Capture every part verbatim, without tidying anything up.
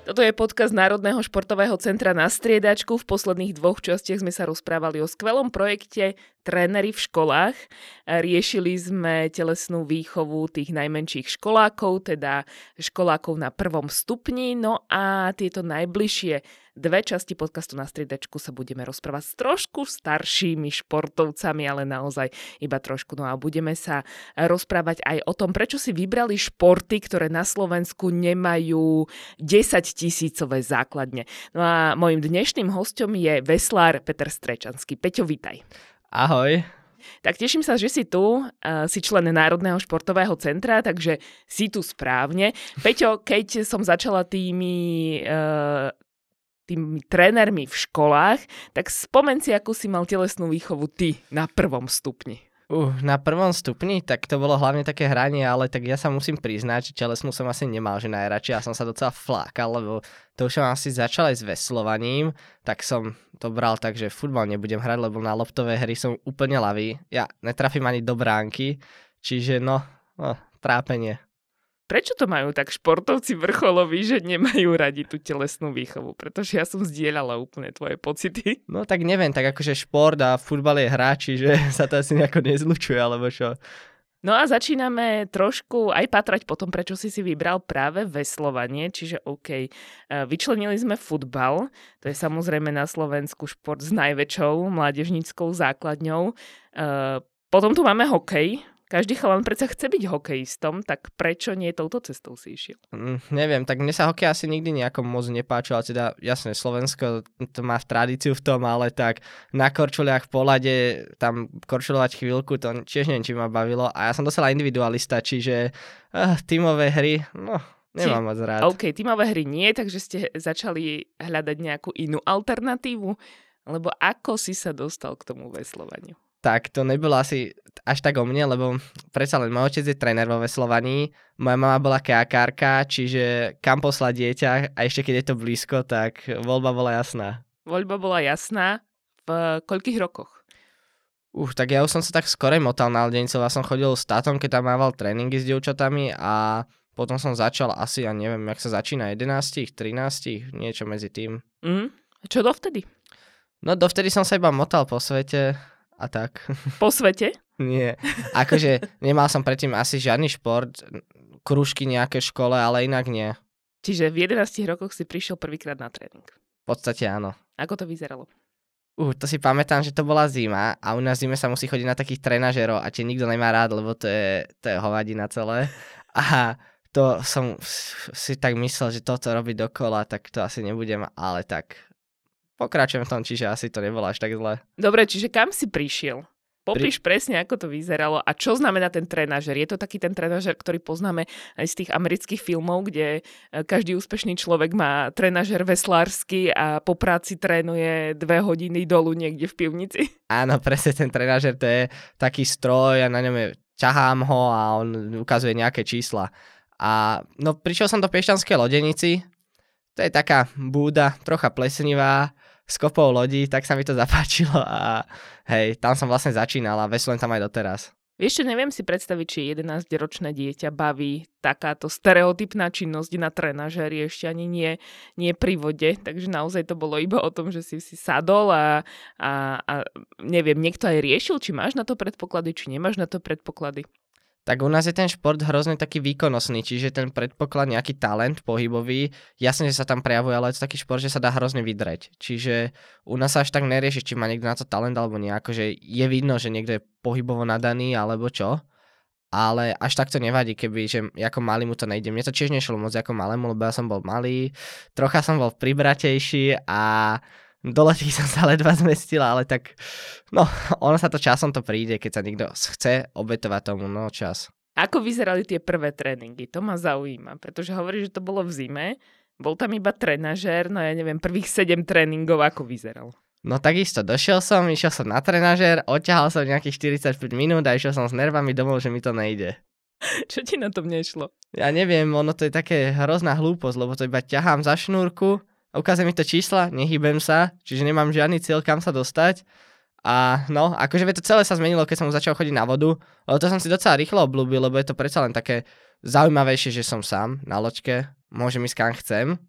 Toto je podcast Národného športového centra Na striedačku. V posledných dvoch častiach sme sa rozprávali o skvelom projekte Tréneri v školách. Riešili sme telesnú výchovu tých najmenších školákov, teda školákov na prvom stupni. No a tieto najbližšie dve časti podcastu Na striedačku sa budeme rozprávať s trošku staršími športovcami, ale naozaj iba trošku. No a budeme sa rozprávať aj o tom, prečo si vybrali športy, ktoré na Slovensku nemajú desaťtisícové základne. No a mojím dnešným hosťom je veslár Peter Strečanský. Peťo, vítaj. Ahoj. Tak teším sa, že si tu, uh, si člen Národného športového centra, takže si tu správne. Peťo, keď som začala tými, uh, tými trénermi v školách, tak spomen si, akú si mal telesnú výchovu ty na prvom stupni. Uh, na prvom stupni, tak to bolo hlavne také hranie, ale tak ja sa musím priznať, že telesnú som asi nemal, že najradšej, ja som sa docela flákal, lebo to už som asi začal aj s veslovaním, tak som to bral tak, že futbal nebudem hrať, lebo na loptové hry som úplne ľavý, ja netrafím ani do bránky, čiže no, no trápenie. Prečo to majú tak športovci vrcholoví, že nemajú radi tú telesnú výchovu? Pretože ja som zdieľala úplne tvoje pocity. No tak neviem, tak akože šport a futbal je hra, čiže sa to asi nejako nezlučuje, alebo čo. No a začíname trošku aj patrať po tom, prečo si si vybral práve veslovanie, čiže OK, vyčlenili sme futbal, to je samozrejme na Slovensku šport s najväčšou mládežníckou základňou. Potom tu máme hokej. Každý chalan predsa chce byť hokejistom, tak prečo nie touto cestou si išiel? Mm, neviem, tak mne sa hokej asi nikdy nejako moc nepáčil, ale teda jasné, Slovensko to má tradíciu v tom, ale tak na korčuliach v polade tam korčulovať chvíľku, to tiež neviem, či ma bavilo a ja som dosela individualista, čiže uh, tímové hry, no nemám moc rád. OK, tímové hry nie, takže ste začali hľadať nejakú inú alternatívu, lebo ako si sa dostal k tomu veslovaniu? Tak to nebolo asi až tak o mne, lebo predsa len môj otec je tréner vo veslovaní, moja mama bola kajakárka, čiže kam poslať dieťa a ešte keď je to blízko, tak voľba bola jasná. Voľba bola jasná v koľkých rokoch? Už, tak ja už som sa tak skorej motal na ľadenicov, ja som chodil s tátom, keď tam mával tréningy s dievčatami a potom som začal asi, ja neviem, jak sa začína, jedenásť, trinásť, niečo medzi tým. Mm, čo dovtedy? No dovtedy som sa iba motal po svete. A tak. Po svete? Nie. Akože nemal som predtým asi žiadny šport, krúžky nejaké v škole, ale inak nie. Čiže v jedenástich rokoch si prišiel prvýkrát na tréning? V podstate áno. Ako to vyzeralo? Uh, to si pamätám, že to bola zima a u nás v zime sa musí chodiť na takých trenažerov a tie nikto nemá rád, lebo to je, to je hovadina celé. A to som si tak myslel, že toto robiť dokola, tak to asi nebudem, ale tak... Pokračujem v tom, čiže asi to nebolo až tak zle. Dobre, čiže kam si prišiel? Popíš Pri... presne, ako to vyzeralo a čo znamená ten trenažer. Je to taký ten trenažer, ktorý poznáme aj z tých amerických filmov, kde každý úspešný človek má trenažer veslársky a po práci trénuje dve hodiny dolu niekde v pivnici? Áno, presne ten trenažer, to je taký stroj a na ňom je, ťahám ho a on ukazuje nejaké čísla. A no prišiel som do Piešťanskej Lodenici, to je taká búda, trocha plesnivá, s kopou lodí, tak sa mi to zapáčilo a hej, tam som vlastne začínal a veslujem tam aj doteraz. Ešte neviem si predstaviť, či jedenásťročné dieťa baví takáto stereotypná činnosť na trenažéri, ešte ani nie, nie pri vode, takže naozaj to bolo iba o tom, že si si sadol a, a, a neviem, niekto aj riešil, či máš na to predpoklady, či nemáš na to predpoklady. Tak u nás je ten šport hrozne taký výkonnostný, čiže ten predpoklad, nejaký talent pohybový, jasne, že sa tam prejavuje, ale je to taký šport, že sa dá hrozne vydreť. Čiže u nás sa až tak nerieši, či má niekto na to talent alebo nie, akože je vidno, že niekto je pohybovo nadaný alebo čo, ale až tak to nevadí, keby, že ako malý mu to nejde. Mne to tiež nešlo moc ako malému, lebo ja som bol malý, trocha som bol pribratejší a do letí som sa ledva zmestil, ale tak, no, ono sa to časom to príde, keď sa niekto chce obetovať tomu, no, čas. Ako vyzerali tie prvé tréningy? To ma zaujíma, pretože hovoríš, že to bolo v zime, bol tam iba trenažér, no ja neviem, prvých sedem tréningov, ako vyzeral? No takisto, došiel som, išiel som na trenažér, odťahal som nejakých štyridsaťpäť minút a išiel som s nervami domov, že mi to nejde. Čo ti na tom nešlo? Ja neviem, ono to je také hrozná hlúposť, lebo to iba ťahám za šnúrku, ukazuje mi to čísla, nehýbem sa, čiže nemám žiadny cieľ, kam sa dostať. A no, akože to celé sa zmenilo, keď som začal chodiť na vodu, ale to som si docela rýchlo obľúbil, lebo je to predsa len také zaujímavejšie, že som sám na loďke, môžem ísť kam chcem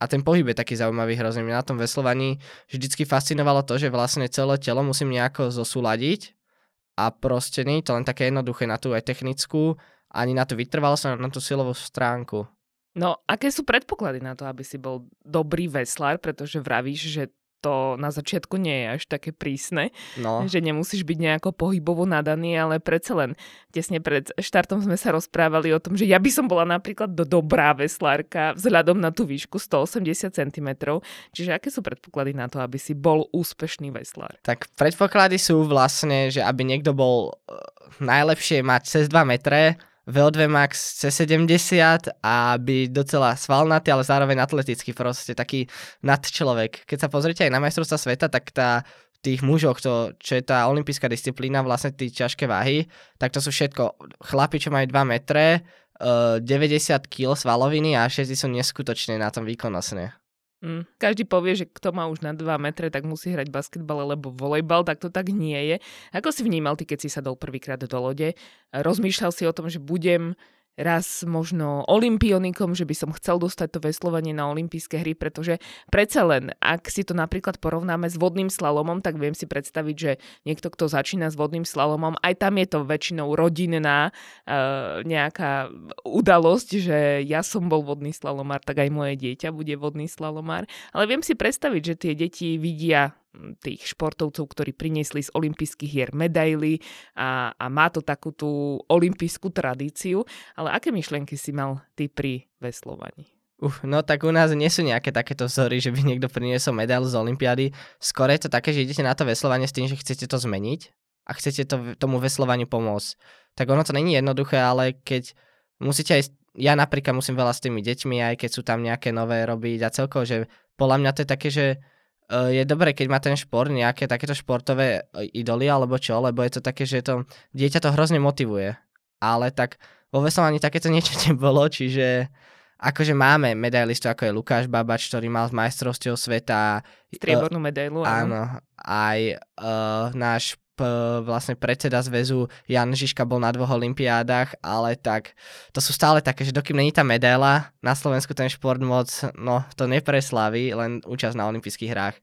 a ten pohyb je taký zaujímavý hrozne. Mňa na tom veslovaní vždycky fascinovalo to, že vlastne celé telo musím nejako zosúladiť a proste nie je to len také jednoduché na tú aj technickú, ani na tú vytrvalosť, na tú silovú stránku. No, aké sú predpoklady na to, aby si bol dobrý veslár, pretože vravíš, že to na začiatku nie je až také prísne, no. že nemusíš byť nejako pohybovo nadaný, ale predsa len tesne pred štartom sme sa rozprávali o tom, že ja by som bola napríklad do dobrá veslárka vzhľadom na tú výšku stoosemdesiat centimetrov. Čiže aké sú predpoklady na to, aby si bol úspešný veslár? Tak predpoklady sú vlastne, že aby niekto bol najlepšie mať cez dva metre, vé ó dva max cez sedemdesiat a byť docela svalnatý, ale zároveň atletický, proste taký nadčlovek. Keď sa pozrite aj na majstrovstvá sveta, tak tá, tých mužov, to, čo je tá olympijská disciplína, vlastne tí ťažké váhy, tak to sú všetko chlapi, čo majú dva metre, deväťdesiat kíl svaloviny a všetci sú neskutočne na tom výkonnostne. Mm. Každý povie, že kto má už na dva metre, tak musí hrať basketbal alebo volejbal, tak to tak nie je. Ako si vnímal ty, keď si sadol prvýkrát do lode? Rozmýšľal si o tom, že budem raz možno olympionikom, že by som chcel dostať to veslovanie na olympijské hry, pretože predsa len, ak si to napríklad porovnáme s vodným slalomom, tak viem si predstaviť, že niekto, kto začína s vodným slalomom, aj tam je to väčšinou rodinná uh, nejaká udalosť, že ja som bol vodný slalomár, tak aj moje dieťa bude vodný slalomár. Ale viem si predstaviť, že tie deti vidia tých športovcov, ktorí priniesli z olympijských hier medaily a, a má to takú tú olympijskú tradíciu. Ale aké myšlienky si mal ty pri veslovaní? Uh, no tak u nás nie sú nejaké takéto vzory, že by niekto priniesol medailu z olympiády. Skôr je to také, že idete na to veslovanie s tým, že chcete to zmeniť a chcete to, tomu veslovaniu pomôcť. Tak ono to není jednoduché, ale keď musíte aj, ja napríklad musím veľa s tými deťmi, aj keď sú tam nejaké nové robiť a celkovo, že podľa mňa to je také, že je dobré, keď má ten šport nejaké takéto športové idoly alebo čo, lebo je to také, že to dieťa to hrozne motivuje. Ale tak vo veslovaní takéto niečo nebolo, čiže akože máme medailistov, ako je Lukáš Babač, ktorý mal z majstrovstiev sveta striebornú medailu. Áno, aj uh, náš p, vlastne predseda zväzu Jan Žižka bol na dvoch olympiádach, ale tak to sú stále také, že dokým není tá medaila, na Slovensku ten šport moc, no to nepreslaví, len účasť na olympijských hrách.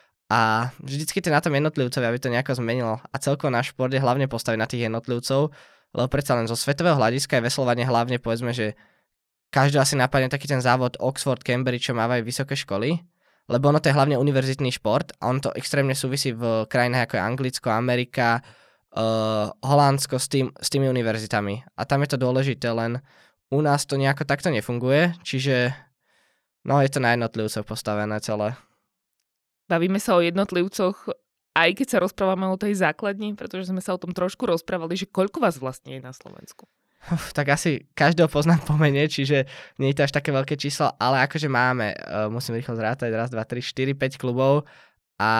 A vždycky to na tom jednotlivcovi, aby to nejako zmenilo. A celkovo náš šport je hlavne postavený na tých jednotlivcov, lebo predsa len zo svetového hľadiska je veslovanie hlavne, povedzme, že každý asi napadne taký ten závod Oxford, Cambridge, čo mávajú vysoké školy, lebo ono to je hlavne univerzitný šport a on to extrémne súvisí v krajinách ako je Anglicko, Amerika, uh, Holandsko s, tým, s tými univerzitami. A tam je to dôležité, len u nás to nejako takto nefunguje, čiže no je to na jednotlivcoch postavené celé. Bavíme sa o jednotlivcoch, aj keď sa rozprávame o tej základni, pretože sme sa o tom trošku rozprávali, že koľko vás vlastne je na Slovensku? Uf, tak asi každého poznám po mene, čiže nie je to až také veľké číslo, ale akože máme, uh, musím rýchlo zrátať, raz, dva, tri, štyri, päť klubov a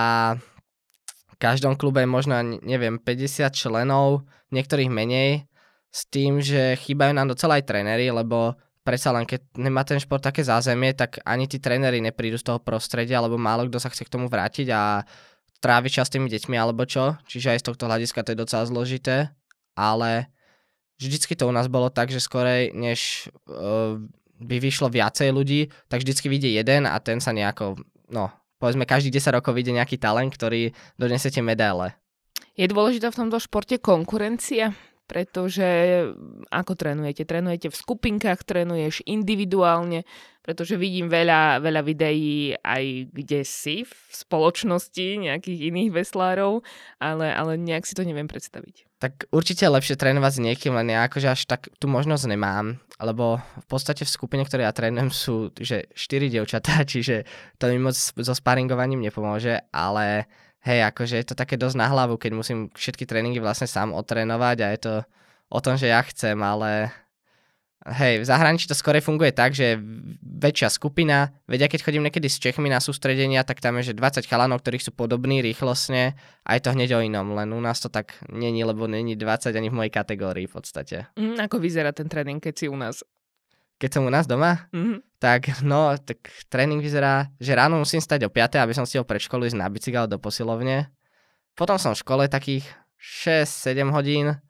v každom klube je možno, neviem, päťdesiat členov, niektorých menej, s tým, že chýbajú nám docela aj tréneri, lebo predsa len keď nemá ten šport také zázemie, tak ani tí tréneri neprídu z toho prostredia, alebo málo kto sa chce k tomu vrátiť a tráviť čas s tými deťmi alebo čo, čiže aj z tohto hľadiska to je docela zložité, ale vždycky to u nás bolo tak, že skorej, než uh, by vyšlo viacej ľudí, tak vždycky vyjde jeden a ten sa nejako, no, povedzme, každých desať rokov vyjde nejaký talent, ktorý donesie tie medaile. Je dôležitá v tomto športe konkurencia? Pretože ako trénujete? Trénujete v skupinkách, trénuješ individuálne, pretože vidím veľa, veľa videí aj kde si v spoločnosti nejakých iných veslárov, ale, ale nejak si to neviem predstaviť. Tak určite je lepšie trénovať s niekým, len ja akože až tak tú možnosť nemám, lebo v podstate v skupine, ktoré ja trénujem, sú že štyri dievčatá, čiže to mi moc so sparingovaním nepomôže, ale hej, akože je to také dosť na hlavu, keď musím všetky tréningy vlastne sám otrénovať a je to o tom, že ja chcem, ale hej, v zahraničí to skôr funguje tak, že väčšia skupina, veď ja keď chodím niekedy s Čechmi na sústredenia, tak tam je že dvadsať chalanov, ktorí sú podobní rýchlostne a je to hneď o inom, len u nás to tak není, lebo není dvadsať ani v mojej kategórii v podstate. Mm, ako vyzerá ten tréning, keď si u nás? Keď som u nás doma, Mm-hmm. tak no, tak tréning vyzerá, že ráno musím stať o piatej, aby som stihol pred školu ísť na bicykel do posilovne. Potom som v škole takých šesť sedem hodín,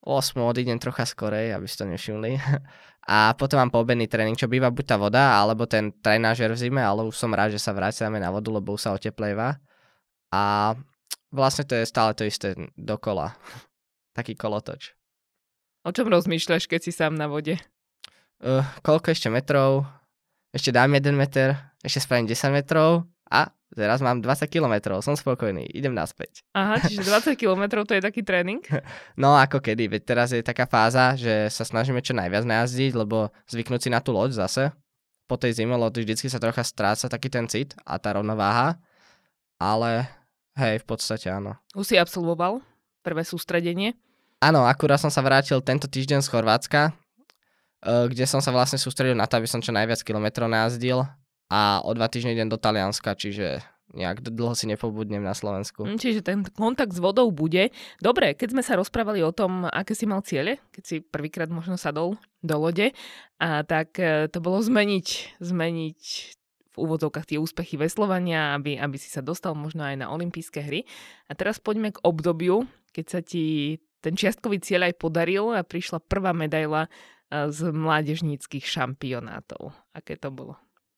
O osem odídem trocha skorej, aby ste to nevšimli. A potom mám poobedný tréning, čo býva buď tá voda, alebo ten trenažer v zime, ale už som rád, že sa vracame na vodu, lebo už sa oteplejva. A vlastne to je stále to isté dokola. Taký kolotoč. O čom rozmýšľaš, keď si sám na vode? Uh, koľko ešte metrov? Ešte dám jeden meter, ešte spravím desať metrov a teraz mám dvadsať kilometrov, som spokojný, idem naspäť. Aha, čiže dvadsať kilometrov to je taký tréning? No ako kedy, veď teraz je taká fáza, že sa snažíme čo najviac najazdiť, lebo zvyknúť si na tú loď zase. Po tej zime loď vždycky sa trocha stráca taký ten cit a tá rovnováha, ale hej, v podstate áno. Už si absolvoval prvé sústredenie? Áno, akurát som sa vrátil tento týždeň z Chorvátska, kde som sa vlastne sústredil na to, aby som čo najviac kilometrov najazdil a o dva týždne idem do Talianska, čiže nejak dlho si nepobudnem na Slovensku. Čiže ten kontakt s vodou bude. Dobre, keď sme sa rozprávali o tom, aké si mal ciele, keď si prvýkrát možno sadol do lode, a tak to bolo zmeniť, zmeniť v úvodzovkách tie úspechy veslovania, aby, aby si sa dostal možno aj na olympijské hry. A teraz poďme k obdobiu, keď sa ti ten čiastkový cieľ aj podaril a prišla prvá medaila z mládežníckych šampionátov. Aké to bolo?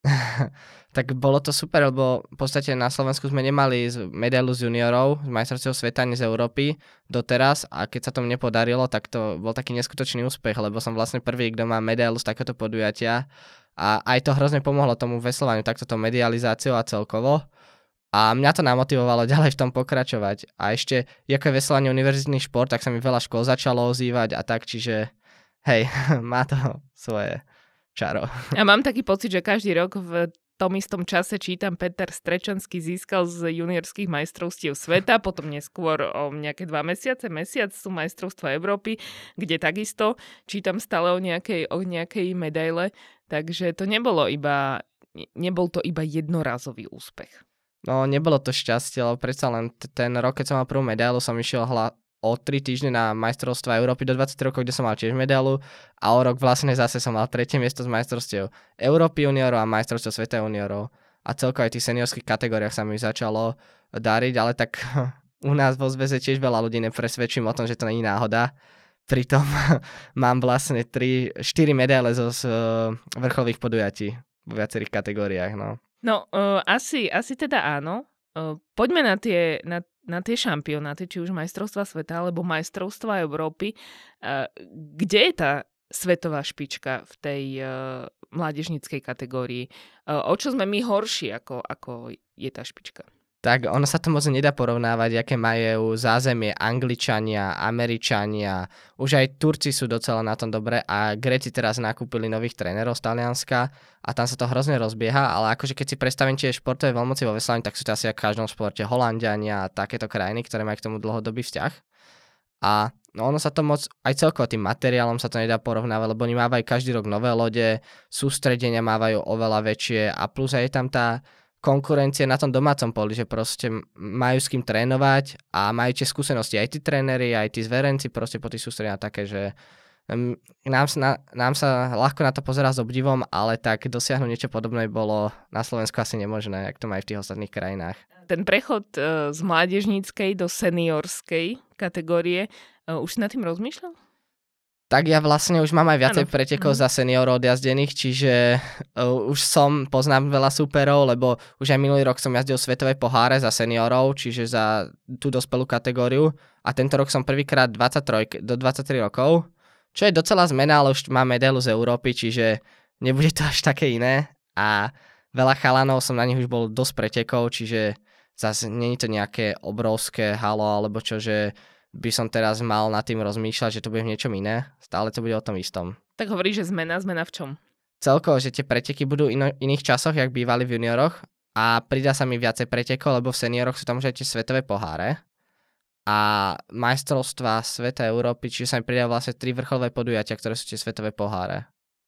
Tak bolo to super, lebo v podstate na Slovensku sme nemali medailu z juniorov, z majstrovstiev sveta, ani z Európy doteraz a keď sa to nepodarilo, tak to bol taký neskutočný úspech, lebo som vlastne prvý, kto má medailu z takéto podujatia a aj to hrozne pomohlo tomu veslovaniu, takto to medializáciou a celkovo. A mňa to namotivovalo ďalej v tom pokračovať. A ešte, ako je veslovanie univerzitný šport, tak sa mi veľa škôl začalo ozývať a tak, čiže hej, má to svoje čaro. A mám taký pocit, že každý rok v tom istom čase čítam, Peter Strečanský získal z juniorských majstrovstiev sveta, potom neskôr o nejaké dva mesiace, mesiac sú majstrovstva Európy, kde takisto čítam stále o nejakej, o nejakej medaile, takže to nebolo iba, nebol to iba jednorazový úspech. No, nebolo to šťastie, lebo predsa len t- ten rok, keď som mal prvú medailu, som išiel hla- o tri týždne na majstrovstvá Európy do dvadsať rokov, kde som mal tiež medailu a o rok vlastne zase som mal tretie miesto z majstrovstiev Európy juniorov a majstrovstiev sveta juniorov. A celkovo aj v tých seniorských kategóriách sa mi začalo dariť, ale tak u nás vo zväze tiež veľa ľudí nepresvedčím o tom, že to nie je náhoda. Pritom mám vlastne tri, štyri medaile zo z, uh, vrcholových podujatí vo viacerých kategóriách. No, no uh, asi, asi teda áno. Uh, poďme na tie, na, na tie šampionáty, či už majstrovstva sveta alebo majstrovstva Európy. Uh, kde je tá svetová špička v tej uh, mládežníckej kategórii? Uh, o čo sme my horší, ako, ako je tá špička? Tak ono sa to moc nedá porovnávať, aké majú zázemie Angličania, Američania, už aj Turci sú docela na tom dobre a Gréci teraz nakúpili nových trénerov z Talianska a tam sa to hrozne rozbieha, ale akože keď si predstavím tie športové veľmoci vo veslaní, tak sú to asi ako v každom športe Holanďania a takéto krajiny, ktoré majú k tomu dlhodobý vzťah. A no ono sa to moc, aj celkovo tým materiálom sa to nedá porovnávať, lebo oni mávajú každý rok nové lode, sústredenia mávajú oveľa väčšie a plus aj je tam tá konkurencie na tom domácom poli, že proste majú s kým trénovať a majú tie skúsenosti aj tí tréneri, aj tí zverenci proste po tých sústredeniach také, že um, nám, sa, nám sa ľahko na to pozerá s obdivom, ale tak dosiahnuť niečo podobné bolo na Slovensku asi nemožné, jak to majú v tých ostatných krajinách. Ten prechod uh, z mládežníckej do seniorskej kategórie, uh, už si nad tým rozmýšľal? Tak ja vlastne už mám aj viacej ano. pretekov mm. za seniorov odjazdených, čiže uh, už som, poznám veľa súperov, lebo už aj minulý rok som jazdil svetové poháre za seniorov, čiže za tú dospelú kategóriu a tento rok som prvýkrát dvadsaťtri, do dvadsaťtri rokov, čo je docela zmena, ale už mám medailu z Európy, čiže nebude to až také iné a veľa chalanov som na nich už bol dosť pretekov, čiže zase nie je to nejaké obrovské halo alebo čo, že by som teraz mal nad tým rozmýšľať, že to bude v niečom iné. Stále to bude o tom istom. Tak hovoríš, že zmena, zmena v čom? Celkovo, že tie preteky budú v ino- iných časoch, jak bývali v junioroch a pridá sa mi viacej pretekov, lebo v senioroch sú tam už aj tie svetové poháre a majstrovstvá sveta Európy, čiže sa mi pridá vlastne tri vrcholové podujatia, ktoré sú tie svetové poháre.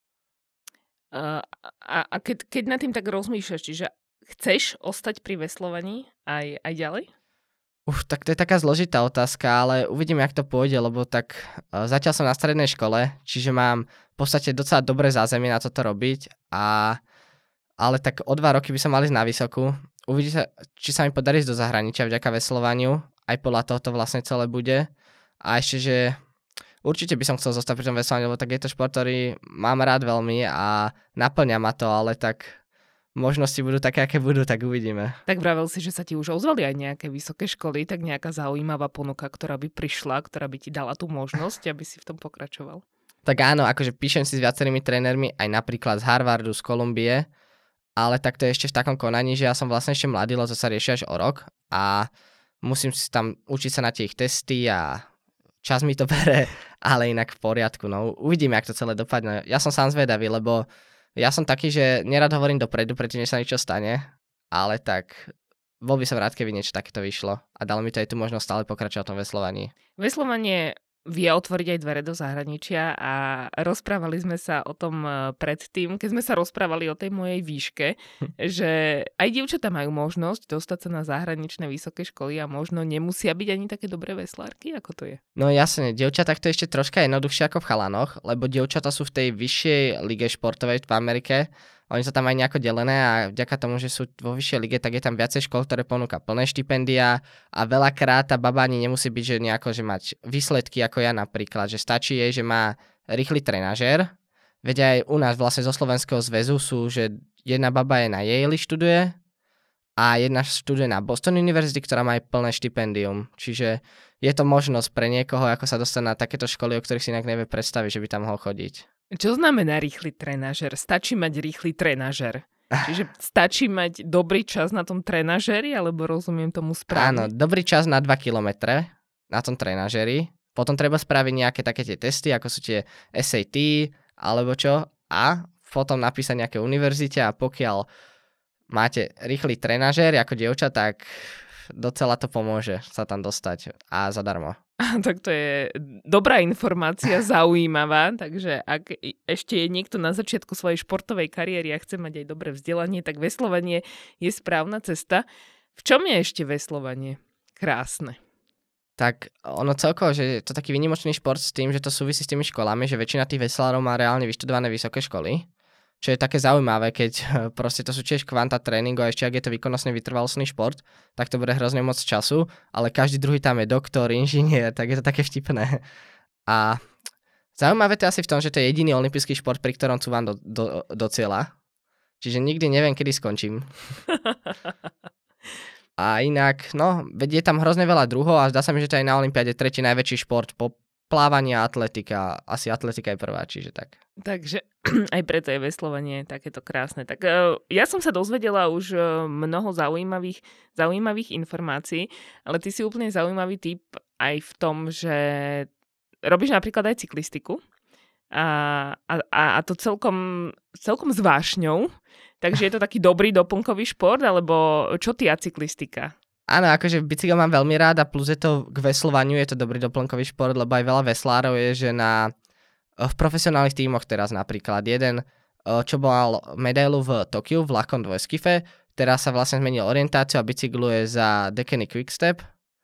Uh, a a keď, keď nad tým tak rozmýšľaš, čiže chceš ostať pri veslovaní aj, aj ďalej? Uf, tak to je taká zložitá otázka, ale uvidím, jak to pôjde, lebo tak uh, zatiaľ som na strednej škole, čiže mám v podstate docela dobré zázemie na toto robiť, a, ale tak o dva roky by som mal ísť na vysokú. Uvidí sa, či sa mi podarí ísť do zahraničia vďaka veslovaniu, aj podľa toho to vlastne celé bude. A ešte, že určite by som chcel zostať pri tom veslovaní, lebo tak je to šport, ktorý mám rád veľmi a naplňa ma to, ale tak možnosti budú také, aké budú, tak uvidíme. Tak vravel si, že sa ti už ozvali aj nejaké vysoké školy, tak nejaká zaujímavá ponuka, ktorá by prišla, ktorá by ti dala tú možnosť, aby si v tom pokračoval. Tak áno, akože píšem si s viacerými trénermi, aj napríklad z Harvardu, z Kolumbie, ale tak to je ešte v takom konaní, že ja som vlastne ešte mladý, lebo to sa rieši až o rok a musím si tam učiť sa na tie ich testy a čas mi to bere, ale inak v poriadku. No uvidíme, jak to celé dopadne. Ja som sám zvedavý, lebo ja som taký, že nerad hovorím dopredu, predtým, než sa niečo stane, ale tak bol by som rád, keby niečo takéto vyšlo a dalo mi to aj tu možnosť stále pokračovať v tom veslovaní. Veslovanie vie otvoriť aj dvere do zahraničia a rozprávali sme sa o tom predtým, keď sme sa rozprávali o tej mojej výške, že aj dievčatá majú možnosť dostať sa na zahraničné vysoké školy a možno nemusia byť ani také dobré veslárky, ako to je. No jasne, dievčatá to je ešte troška jednoduchšie ako v chalanoch, lebo dievčatá sú v tej vyššej lige športovej v Amerike. Oni sú tam aj nejako delené a vďaka tomu, že sú vo vyššej lige, tak je tam viacej škôl, ktoré ponúka plné štipendia a veľakrát tá baba ani nemusí byť, že nejako, že mať výsledky ako ja napríklad, že stačí jej, že má rýchly trenažér. Veď aj u nás vlastne zo Slovenského zväzu sú, že jedna baba je na Yale študuje a jedna študuje na Boston University, ktorá má aj plné štipendium. Čiže je to možnosť pre niekoho, ako sa dostať na takéto školy, o ktorých si inak nevie predstaviť, že by tam mohol chodiť. Čo znamená rýchly trenažer? Stačí mať rýchly trenažer. Čiže stačí mať dobrý čas na tom trenažeri, alebo rozumiem tomu správne? Áno, dobrý čas na dva kilometre na tom trenažeri. Potom treba spraviť nejaké také tie testy, ako sú tie es á té, alebo čo. A potom napísať nejaké univerzite a pokiaľ máte rýchly trenažer ako dievča, tak docela to pomôže sa tam dostať a zadarmo. Tak to je dobrá informácia, zaujímavá, takže ak ešte je niekto na začiatku svojej športovej kariéry a chce mať aj dobré vzdelanie, tak veslovanie je správna cesta. V čom je ešte veslovanie krásne? Tak ono celkovo, že je to taký výnimočný šport s tým, že to súvisí s tými školami, že väčšina tých veslárov má reálne vyštudované vysoké školy, čo je také zaujímavé, keď proste to sú tiež kvanta tréningu a ešte ak je to výkonnostne vytrvalostný šport, tak to bude hrozne moc času, ale každý druhý tam je doktor, inžinier, tak je to také vtipné. A zaujímavé to asi v tom, že to je jediný olympijský šport, pri ktorom cúvam do, do, do cieľa. Čiže nikdy neviem, kedy skončím. A inak, no, veď je tam hrozne veľa druhov a zdá sa mi, že to je na olympiáde tretí najväčší šport po plávanie a atletika. Asi atletika je prvá, čiže tak. Takže aj preto je veslovanie takéto krásne. Tak ja som sa dozvedela už mnoho zaujímavých, zaujímavých informácií, ale ty si úplne zaujímavý typ aj v tom, že robíš napríklad aj cyklistiku a, a, a to celkom, celkom s vášňou. Takže je to taký dobrý doplnkový šport, alebo čo ty a cyklistika? Áno, akože bicykel mám veľmi rád a plus je to k veslovaniu, je to dobrý doplnkový šport, lebo aj veľa veslárov je, že na, v profesionálnych tímoch teraz napríklad jeden, čo mal medailu v Tokiu v ľahkom dvojskife, teraz sa vlastne zmenil orientáciu a bicykluje za Deceuninck Quickstep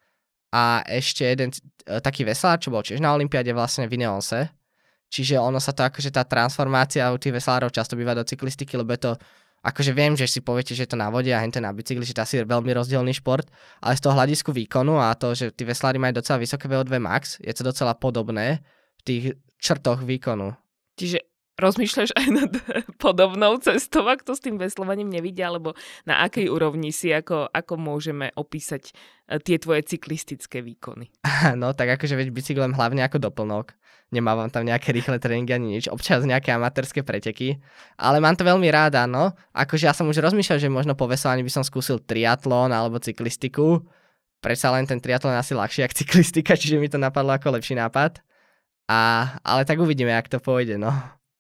a ešte jeden taký veslár, čo bol tiež na olympiáde vlastne v Ineose, čiže ono sa to akože tá transformácia u tých veslárov často býva do cyklistiky, lebo je to akože viem, že si poviete, že je to na vode a hente na bicykli, že to asi je veľmi rozdielný šport, ale z toho hľadisku výkonu a to, že tí veslári majú docela vysoké vé ó dva max, je to docela podobné v tých črtoch výkonu. Čiže rozmýšľaš aj nad podobnou cestou, ak to s tým veslovaním nevidia, alebo na akej úrovni si, ako, ako môžeme opísať tie tvoje cyklistické výkony? No tak akože veď bicyklem hlavne ako doplnok. Nemávam tam nejaké rýchle tréningy ani nič, občas nejaké amatérske preteky, ale mám to veľmi rád, áno. Akože ja som už rozmýšľal, že možno po veslovaní by som skúsil triatlon alebo cyklistiku. Predsa len ten triatlon asi ľahšie ako cyklistika, čiže mi to napadlo ako lepší nápad. A, ale tak uvidíme, jak to pôjde, no.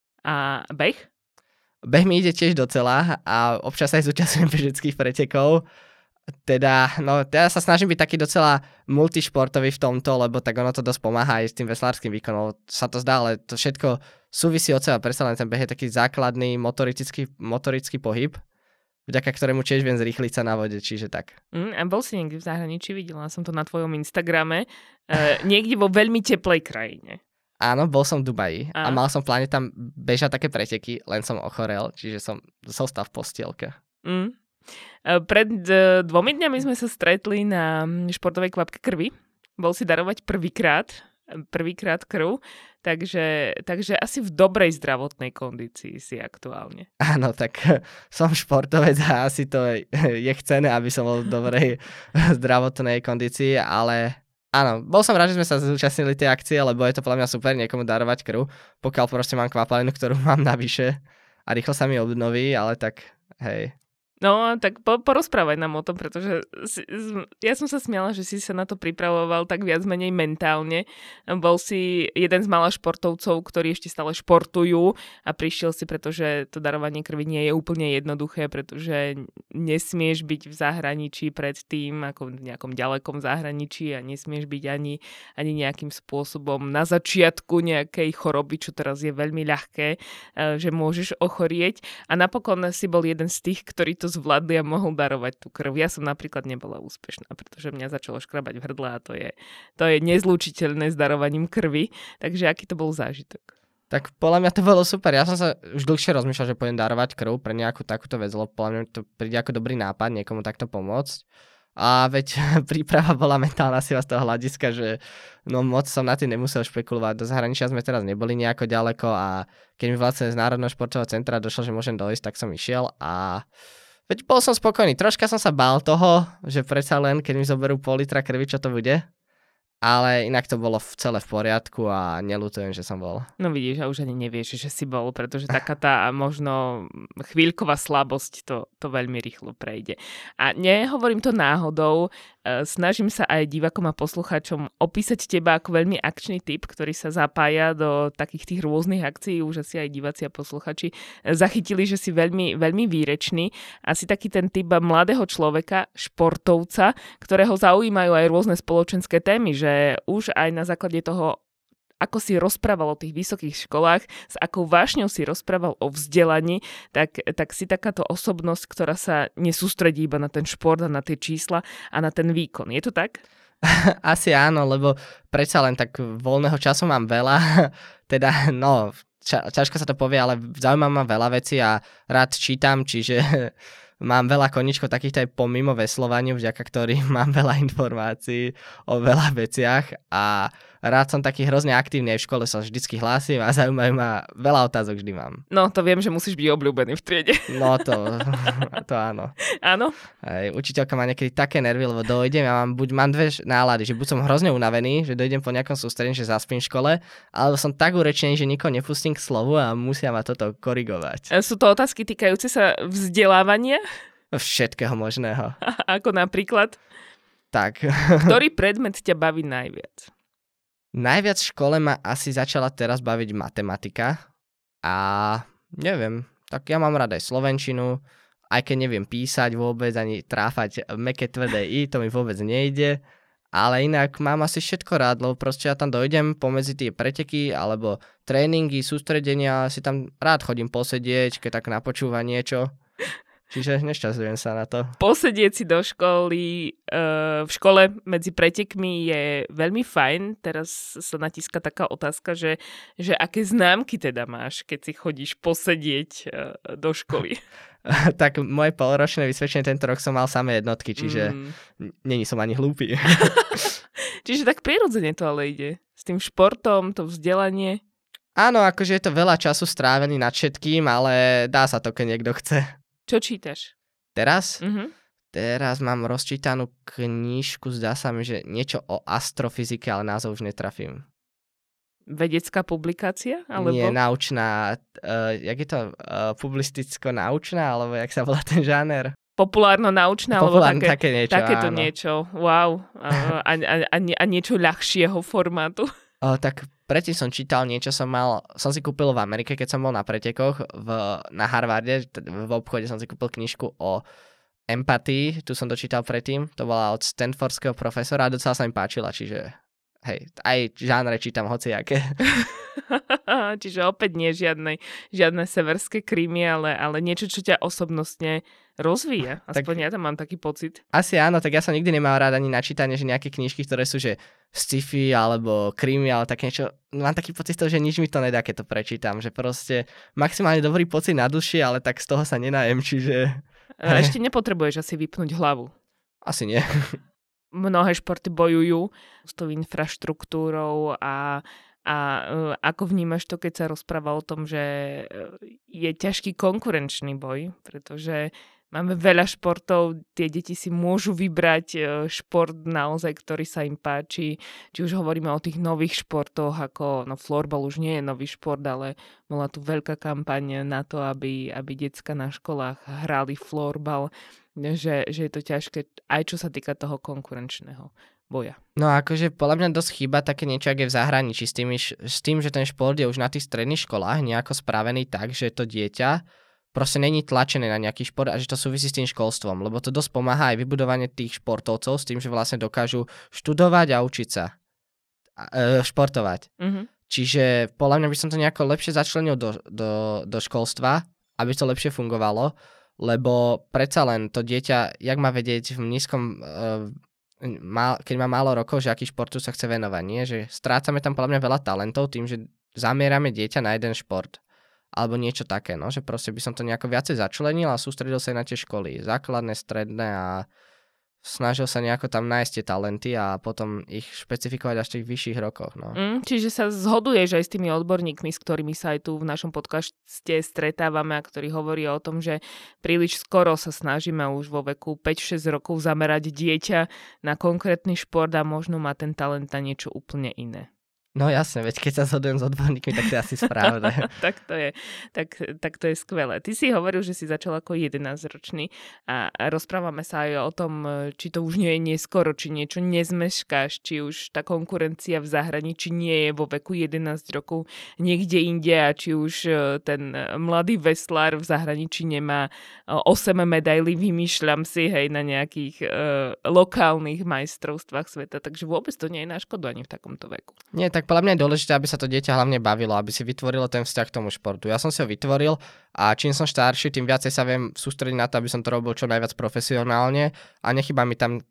A beh? Beh mi ide tiež docela a občas aj zúčastňujem bežeckých pretekov. Teda, no, ja sa snažím byť taký docela multišportový v tomto, lebo tak ono to dosť pomáha aj s tým veslárskym výkonom. Sa to zdá, ale to všetko súvisí od seba. Predsa len ten beh je taký základný motorický, motorický pohyb, vďaka ktorému tiež viem zrýchliť sa na vode, čiže tak. Mm, a bol si niekde v zahraničí, videla som to na tvojom Instagrame, e, niekde vo veľmi teplej krajine. Áno, bol som v Dubaji a, a mal som v pláne tam bežať také preteky, len som ochorel, čiže som zostal v postielke. Mm. Pred dvomi dňami sme sa stretli na športovej kvapke krvi. Bol si darovať prvýkrát. prvýkrát krv, takže, takže asi v dobrej zdravotnej kondícii si aktuálne. Áno, tak som športovec a asi to je chcené, aby som bol v dobrej zdravotnej kondícii, ale áno, bol som rád, že sme sa zúčastnili tej akcie, lebo je to podľa mňa super niekomu darovať krv, pokiaľ proste mám kvapalinu, ktorú mám navyše a rýchlo sa mi obnoví, ale tak hej. No, tak po, porozprávaj nám o tom, pretože si, ja som sa smiala, že si sa na to pripravoval tak viac menej mentálne. Bol si jeden z mála športovcov, ktorí ešte stále športujú a prišiel si, pretože to darovanie krvi nie je úplne jednoduché, pretože nesmieš byť v zahraničí pred tým, ako v nejakom ďalekom zahraničí a nesmieš byť ani, ani nejakým spôsobom na začiatku nejakej choroby, čo teraz je veľmi ľahké, že môžeš ochorieť. A napokon si bol jeden z tých, ktorí to zvládli a mohol darovať tú krv. Ja som napríklad nebola úspešná, pretože mňa začalo škrabať v hrdle a to je, to je nezlúčiteľné s darovaním krvi. Takže aký to bol zážitok? Tak podľa mňa to bolo super. Ja som sa už dlhšie rozmýšľal, že pôjdem darovať krv pre nejakú takúto vec, lebo podľa mňa to príde ako dobrý nápad niekomu takto pomôcť. A veď príprava bola mentálna si z toho hľadiska, že no moc som na tým nemusel špekulovať. Do zahraničia sme teraz neboli nejako ďaleko a keď mi vlastne z Národného športového centra došlo, že môžem dojsť, tak som išiel a veď bol som spokojný. Troška som sa bál toho, že predsa len, keď mi zoberú pol litra krvi, čo to bude. Ale inak to bolo v celé v poriadku a neľutujem, že som bol. No vidíš, a už ani nevieš, že si bol, pretože taká tá možno chvíľková slabosť to, to veľmi rýchlo prejde. A nehovorím to náhodou, snažím sa aj divákom a poslucháčom opísať teba ako veľmi akčný typ, ktorý sa zapája do takých tých rôznych akcií, už asi aj diváci a poslucháči zachytili, že si veľmi, veľmi výrečný. Asi taký ten typ mladého človeka, športovca, ktorého zaujímajú aj rôzne spoločenské témy, že už aj na základe toho, ako si rozprával o tých vysokých školách, s akou vášňou si rozprával o vzdelaní, tak, tak si takáto osobnosť, ktorá sa nesústredí iba na ten šport a na tie čísla a na ten výkon. Je to tak? Asi áno, lebo predsa len tak voľného času mám veľa, teda no, ča, ťažko sa to povie, ale zaujíma ma veľa vecí a rád čítam, čiže mám veľa koničkov takýchto aj pomimo veslovaniu, vďaka ktorým mám veľa informácií o veľa veciach a rád som taký hrozne aktívny, aj v škole sa vždycky hlásim a zaujímajú ma, veľa otázok vždy mám. No, to viem, že musíš byť obľúbený v triede. No, to, to áno. Áno? Aj, učiteľka má niekedy také nervy, lebo dojdem, ja mám, buď mám dve nálady, že buď som hrozne unavený, že dojdem po nejakom sústredení, že zaspím v škole, alebo som tak urečený, že nikoho nepustím k slovu a musia ma toto korigovať. Sú to otázky týkajúce sa vzdelávania? Všetkého možného. Ako napríklad? Tak. Ktorý predmet ťa baví najviac? Najviac v škole ma asi začala teraz baviť matematika a neviem, tak ja mám rád aj slovenčinu, aj keď neviem písať vôbec, ani tráfať mäkké tvrdé i, to mi vôbec nejde, ale inak mám asi všetko rád, lebo proste ja tam dojdem pomedzi tie preteky alebo tréningy, sústredenia, si tam rád chodím posedieť, keď tak napočúva niečo. Čiže nešťazujem sa na to. Posedieť si do školy, uh, v škole medzi pretekmi je veľmi fajn. Teraz sa natíska taká otázka, že, že aké známky teda máš, keď si chodíš posedieť uh, do školy? Tak moje polročné vysvedčenie tento rok som mal samé jednotky, čiže mm. není som ani hlúpy. Čiže tak prirodzene to ale ide. S tým športom, to vzdelanie. Áno, akože je to veľa času strávený nad všetkým, ale dá sa to, keď niekto chce. Čo čítaš? Teraz? Uh-huh. Teraz mám rozčítanú knižku, zdá sa mi, že niečo o astrofyzike, ale názov už netrafím. Vedecká publikácia? Alebo... Nie, naučná, uh, jak je to, uh, publisticko-naučná, alebo jak sa volá ten žáner? Populárno-naučná, Populárno, alebo také, také niečo, takéto áno. niečo. Wow. A, a, a, a niečo ľahšieho formátu. O, tak predtým som čítal niečo, som mal, som si kúpil v Amerike, keď som bol na pretekoch v, na Harvarde, v obchode som si kúpil knižku o empatii, tu som dočítal predtým, to bola od stanfordského profesora a docela sa mi páčila, čiže hej, aj žánre čítam hociaké. Čiže opäť nie žiadne, žiadne severské krímy, ale, ale niečo, čo ťa osobnostne rozvíja. Aspoň tak, ja tam mám taký pocit. Asi áno, tak ja som nikdy nemal rád ani na čítanie, že nejaké knižky, ktoré sú že sci-fi alebo krímy, ale také niečo, mám taký pocit toho, že nič mi to nedá, keď to prečítam, že proste maximálne dobrý pocit na duši, ale tak z toho sa nenajem, čiže... Ešte nepotrebuješ asi vypnúť hlavu. Asi nie. mnohé športy bojujú s tou infraštruktúrou a A uh, ako vnímaš to, keď sa rozpráva o tom, že je ťažký konkurenčný boj, pretože máme veľa športov, tie deti si môžu vybrať uh, šport naozaj, ktorý sa im páči. Či už hovoríme o tých nových športoch, ako no floorball už nie je nový šport, ale bola tu veľká kampaň na to, aby, aby decka na školách hrali floorball, že, že je to ťažké aj čo sa týka toho konkurenčného boja. No akože podľa mňa dosť chýba také niečo, ak je v zahraničí, s tým, s tým, že ten šport je už na tých stredných školách nejako spravený tak, že to dieťa proste není tlačené na nejaký šport a že to súvisí s tým školstvom, lebo to dosť pomáha aj vybudovanie tých športovcov s tým, že vlastne dokážu študovať a učiť sa e, športovať. Mm-hmm. Čiže podľa mňa by som to nejako lepšie začlenil do, do, do školstva, aby to lepšie fungovalo, lebo predsa len to dieťa, jak má vedieť v nízkom e, keď má málo rokov, že aký športu sa chce venovať, nie? Že strácame tam podľa mňa veľa talentov tým, že zamierame dieťa na jeden šport. Alebo niečo také, no? Že proste by som to nejako viacej začlenil a sústredil sa aj na tie školy. Základné, stredné a snažil sa nejako tam nájsť tie talenty a potom ich špecifikovať až v tých vyšších rokoch, no. Mm, čiže sa zhoduješ aj s tými odborníkmi, s ktorými sa aj tu v našom podcaste stretávame a ktorí hovoria o tom, že príliš skoro sa snažíme už vo veku päť šesť rokov zamerať dieťa na konkrétny šport a možno má ten talent na niečo úplne iné. No jasne, veď keď sa zhodujem s odborníkmi, tak to je asi správne. tak, to je, tak, tak to je skvelé. Ty si hovoril, že si začal ako jedenásťročný a, a rozprávame sa aj o tom, či to už nie je neskoro, či niečo nezmeškáš, či už tá konkurencia v zahraničí nie je vo veku jedenásť rokov niekde inde a či už ten mladý veslár v zahraničí nemá osem medailí, vymýšľam si, hej, na nejakých uh, lokálnych majstrovstvách sveta. Takže vôbec to nie je na škodu ani v takomto veku. Nie, tak podľa mňa je dôležité, aby sa to dieťa hlavne bavilo, aby si vytvorilo ten vzťah k tomu športu. Ja som si ho vytvoril a čím som starší, tým viacej sa viem sústrediť na to, aby som to robil čo najviac profesionálne a nechýba mi tam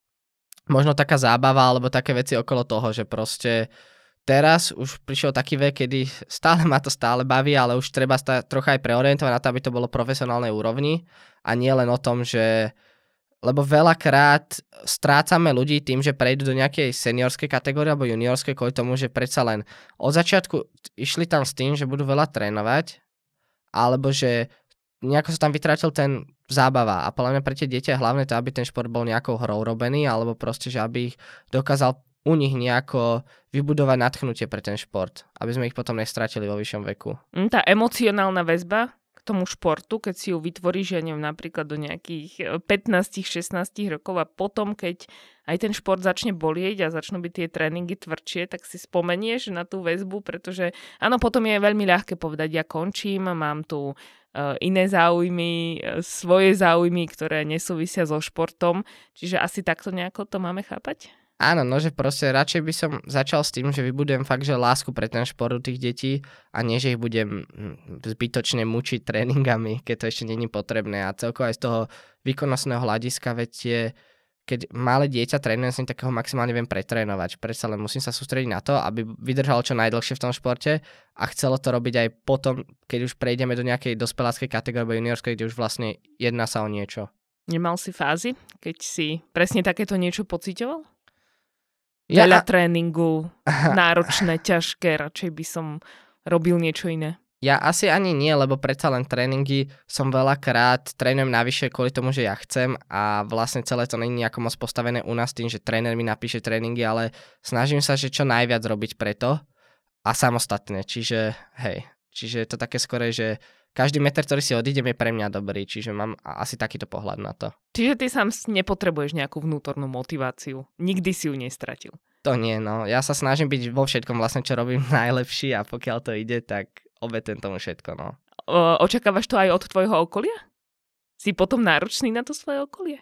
možno taká zábava alebo také veci okolo toho, že proste teraz už prišiel taký vek, kedy stále ma to stále baví, ale už treba sa trocha aj preorientovať na to, aby to bolo profesionálnej úrovni a nie len o tom, že lebo veľakrát strácame ľudí tým, že prejdú do nejakej seniorskej kategórie alebo juniorskej kvôli tomu, že predsa len od začiatku išli tam s tým, že budú veľa trénovať, alebo že nejako sa tam vytratil ten zábava. A podľa mňa pre tie dieťa je hlavne to, aby ten šport bol nejakou hrou robený, alebo proste, že aby ich dokázal u nich nejako vybudovať nadchnutie pre ten šport, aby sme ich potom nestratili vo vyššom veku. Tá emocionálna väzba tomu športu, keď si ju vytvoríš, ja neviem, napríklad do nejakých pätnásť šestnásť rokov a potom, keď aj ten šport začne bolieť a začnú byť tie tréningy tvrdšie, tak si spomenieš na tú väzbu, pretože áno, potom je veľmi ľahké povedať, ja končím, mám tu uh, iné záujmy, uh, svoje záujmy, ktoré nesúvisia so športom, čiže asi takto nejako to máme chápať? Áno, no že proste radšej by som začal s tým, že vybudujem fakt, že lásku pre ten šport u tých detí a nie, že ich budem zbytočne mučiť tréningami, keď to ešte není potrebné. A celkovo aj z toho výkonnostného hľadiska, veď je, keď malé dieťa trénujem, tak ho maximálne viem pretrénovať. Predsa len musím sa sústrediť na to, aby vydržalo čo najdlhšie v tom športe a chcelo to robiť aj potom, keď už prejdeme do nejakej dospeláckej kategórie juniorskej, kde už vlastne jedná sa o niečo. Nemal si fázy, keď si presne takéto niečo pociťoval? Ja... Veľa tréningu, náročné, ťažké, radšej by som robil niečo iné. Ja asi ani nie, lebo predsa len tréningy som veľakrát trénujem navyše kvôli tomu, že ja chcem a vlastne celé to není nejako moc postavené u nás tým, že tréner mi napíše tréningy, ale snažím sa, že čo najviac robiť preto a samostatne, čiže hej, čiže je to také skore, že každý meter, ktorý si odídem, je pre mňa dobrý, čiže mám asi takýto pohľad na to. Čiže ty sám nepotrebuješ nejakú vnútornú motiváciu. Nikdy si ju nestratil. To nie, no. Ja sa snažím byť vo všetkom vlastne, čo robím najlepší a pokiaľ to ide, tak obetujem tomu všetko, no. O, očakávaš to aj od tvojho okolia? Si potom náročný na to svoje okolie?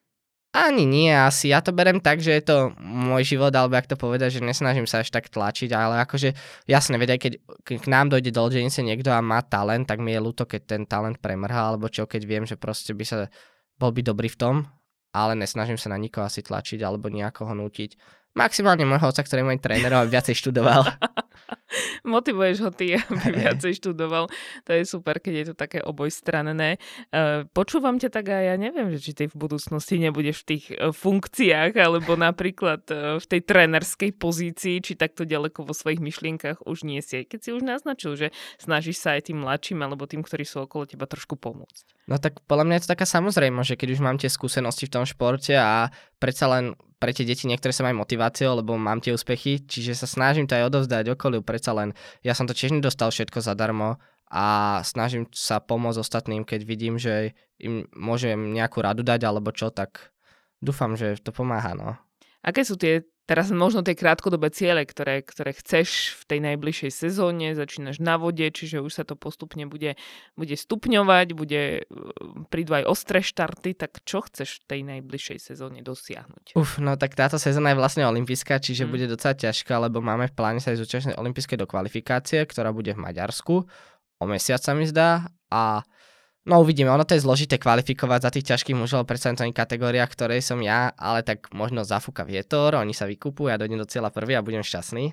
Ani nie, asi. Ja to berem tak, že je to môj život, alebo jak to povedať, že nesnažím sa až tak tlačiť, ale akože jasne, veď aj keď k nám dojde do Oldenice niekto a má talent, tak mi je ľúto, keď ten talent premrhá, alebo čo, keď viem, že proste by sa bol by dobrý v tom, ale nesnažím sa na nikoho asi tlačiť, alebo nejako ho nútiť. Maximálne môjho otca, ktorý je môj trénerom, aby viacej študoval. Motivuješ ho ty, aby viacej študoval. To je super, keď je to také obojstranné. Počúvam ťa tak a ja neviem, že či ty v budúcnosti nebudeš v tých funkciách, alebo napríklad v tej trénerskej pozícii, či takto ďaleko vo svojich myšlienkach už nie si. Keď si už naznačil, že snažíš sa aj tým mladším, alebo tým, ktorí sú okolo teba, trošku pomôcť. No tak podľa mňa je to taká samozrejmosť, že keď už mám tie skúsenosti v tom športe a predsa len pre tie deti niektoré sa majú motiváciou, lebo mám tie úspechy, čiže sa snažím to aj odovzdať okoliu, predsa len ja som to tiež nedostal všetko zadarmo a snažím sa pomôcť ostatným, keď vidím, že im môžem nejakú radu dať alebo čo, tak dúfam, že to pomáha, no. Aké sú tie teraz možno tie krátkodobé ciele, ktoré, ktoré chceš v tej najbližšej sezóne? Začínaš na vode, čiže už sa to postupne bude, bude stupňovať, bude, prídu aj ostré štarty, tak čo chceš v tej najbližšej sezóne dosiahnuť? Uf, no tak táto sezóna je vlastne olympijská, čiže mm. bude docela ťažká, lebo máme v pláne sa aj zúčastniť olympijskej do kvalifikácie, ktorá bude v Maďarsku. O mesiac sa mi zdá a no uvidíme, ono to je zložité kvalifikovať za tých ťažkých mužov predsa v kategóriách, ktorej som ja, ale tak možno zafúka vietor, oni sa vykúpujú, ja dojdem do cieľa prvý a budem šťastný.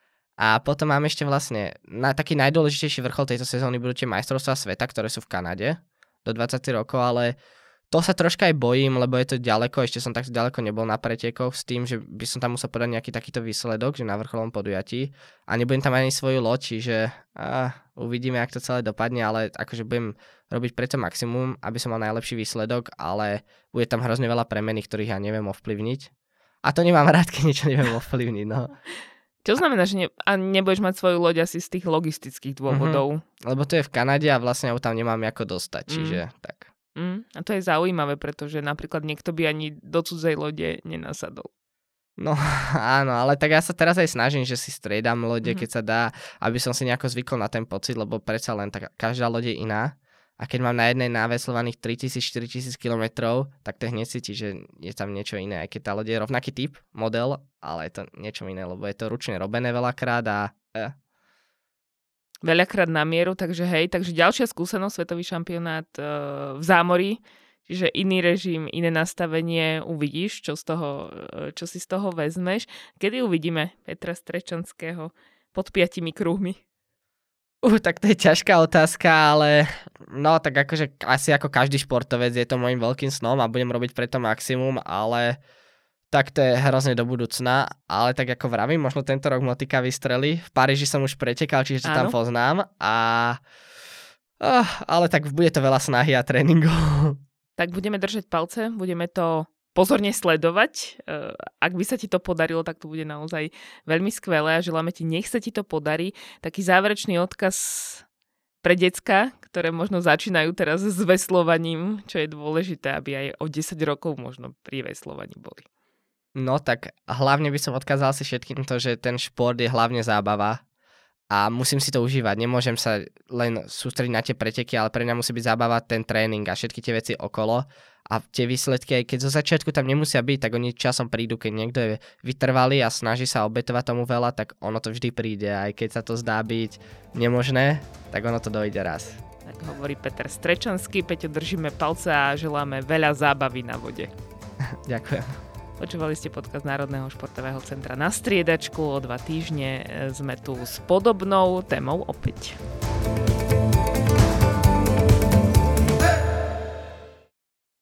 A potom máme ešte vlastne, na, taký najdôležitejší vrchol tejto sezóny budú tie majstrovstvá sveta, ktoré sú v Kanade do dvadsať rokov, ale to sa troška aj bojím, lebo je to ďaleko, ešte som tak ďaleko nebol na pretekoch s tým, že by som tam musel podať nejaký takýto výsledok, že na vrcholom podujatí a nebudem tam ani svoju loď, čiže á, uvidíme, jak to celé dopadne, ale akože budem robiť preto maximum, aby som mal najlepší výsledok, ale bude tam hrozne veľa premených, ktorých ja neviem ovplyvniť. A to nemám rád, keď niečo neviem ovplyvniť, no. Čo znamená, že ne, a nebudeš mať svoju loď asi z tých logistických dôvodov? Mm-hmm. Lebo to je v Kanade a vlastne ho tam nemám ako dostať, čiže mm. tak. Mm, a to je zaujímavé, pretože napríklad niekto by ani do cudzej lode nenasadol. No áno, ale tak ja sa teraz aj snažím, že si striedam lode, mm-hmm. keď sa dá, aby som si nejako zvykol na ten pocit, lebo predsa len tak, každá loď je iná. A keď mám na jednej naveslovaných tritisíc štyritisíc kilometrov, tak to hneď cíti, že je tam niečo iné. Aj keď tá loď je rovnaký typ, model, ale je to niečo iné, lebo je to ručne robené veľakrát a... Eh. Veľakrát na mieru, takže hej, takže ďalšia skúsenosť, svetový šampionát e, v zámorí, čiže iný režim, iné nastavenie, uvidíš, čo, z toho, e, čo si z toho vezmeš. Kedy uvidíme Petra Strečanského pod piatimi kruhmi? Uh, tak to je ťažká otázka, ale no tak akože asi ako každý športovec je to môjim veľkým snom a budem robiť preto maximum, ale tak to je hrozne do budúcna, ale tak ako vravím, možno tento rok motika vystrelí. V Paríži som už pretekal, čiže to tam poznám. A... Oh, ale tak bude to veľa snahy a tréningov. Tak budeme držať palce, budeme to pozorne sledovať. Ak by sa ti to podarilo, tak to bude naozaj veľmi skvelé a želáme ti, nech sa ti to podarí. Taký záverečný odkaz pre decka, ktoré možno začínajú teraz s veslovaním, čo je dôležité, aby aj o desať rokov možno pri veslovaní boli. No tak hlavne by som odkázal si všetkým to, že ten šport je hlavne zábava a musím si to užívať. Nemôžem sa len sústrediť na tie preteky, ale pre mňa musí byť zábava ten tréning a všetky tie veci okolo. A tie výsledky, aj keď zo začiatku tam nemusia byť, tak oni časom prídu. Keď niekto je vytrvalý a snaží sa obetovať tomu veľa, tak ono to vždy príde. Aj keď sa to zdá byť nemožné, tak ono to dojde raz. Tak hovorí Peter Strečanský. Peťo, držíme palce a želáme veľa zábavy na vode. Ďakujem. Počúvali ste podcast Národného športového centra Na striedačku. O dva týždne sme tu s podobnou témou opäť.